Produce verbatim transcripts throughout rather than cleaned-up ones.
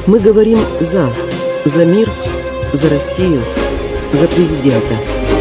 Мы говорим «за», за мир, за Россию, за президента.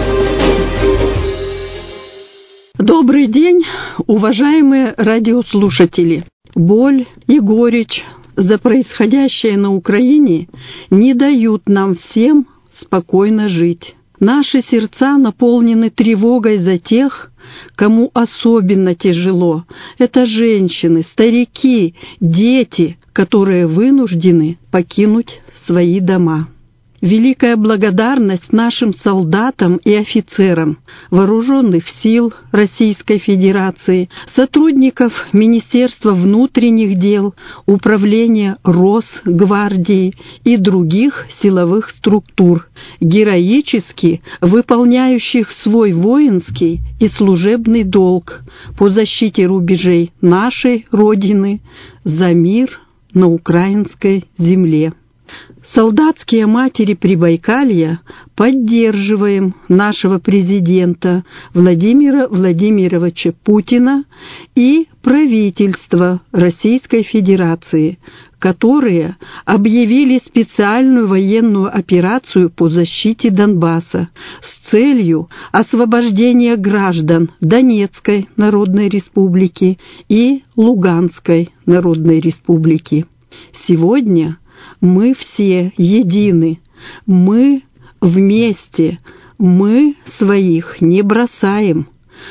Добрый день, уважаемые радиослушатели. Боль и горечь за происходящее на Украине не дают нам всем спокойно жить. Наши сердца наполнены тревогой за тех, кому особенно тяжело. Это женщины, старики, дети, которые вынуждены покинуть свои дома. Великая благодарность нашим солдатам и офицерам Вооруженных сил Российской Федерации, сотрудников Министерства внутренних дел, Управления Росгвардии и других силовых структур, героически выполняющих свой воинский и служебный долг по защите рубежей нашей Родины за мир на украинской земле. Солдатские матери Прибайкалья поддерживаем нашего президента Владимира Владимировича Путина и правительство Российской Федерации, которые объявили специальную военную операцию по защите Донбасса с целью освобождения граждан Донецкой Народной Республики и Луганской Народной Республики. Сегодня мы все едины, мы вместе, мы своих не бросаем.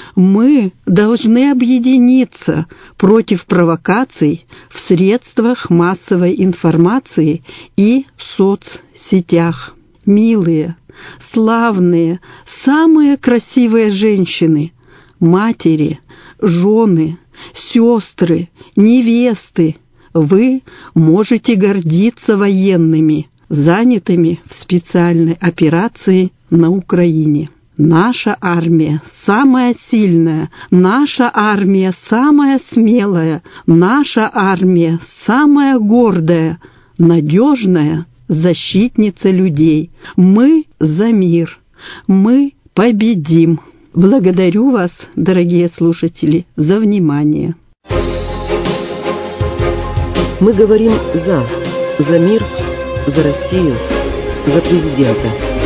Мы должны объединиться против провокаций в средствах массовой информации и соцсетях. Милые, славные, самые красивые женщины, матери, жены, сестры, невесты, вы можете гордиться военными, занятыми в специальной операции на Украине. Наша армия самая сильная, наша армия самая смелая, наша армия самая гордая, надежная защитница людей. Мы за мир, мы победим. Благодарю вас, дорогие слушатели, за внимание. Мы говорим «за», за мир, за Россию, за президента.